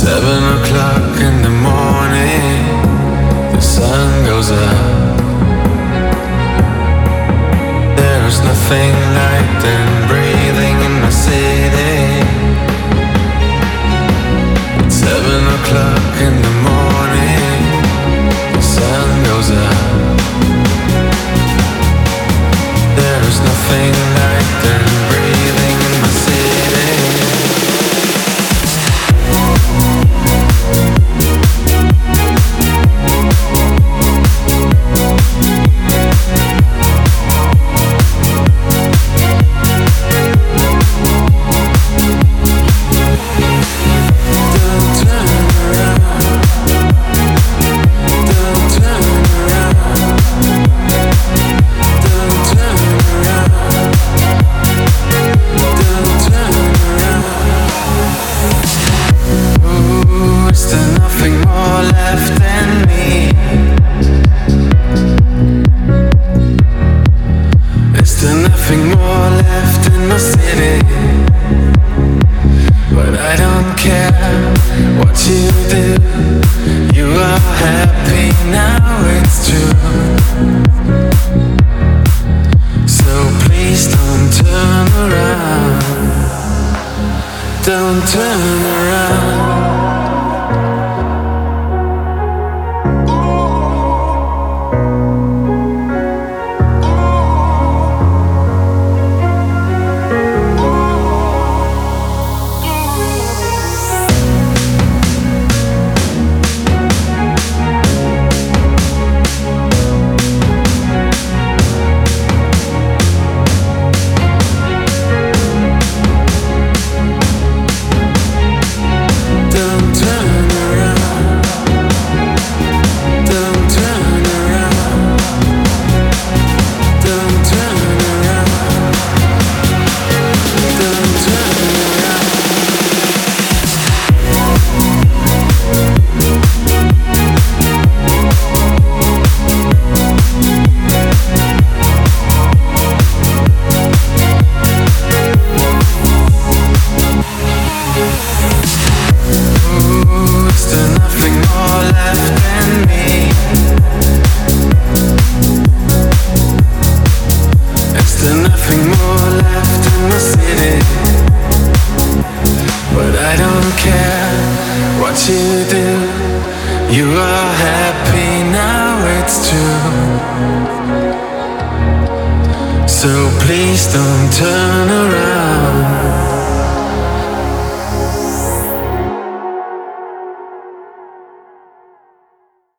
7 o'clock in the morning, the sun goes up. There's nothing like than breathing in the city. At 7 o'clock in the morning, the sun goes up. There's nothing like than breathing in the city. So please don't turn around.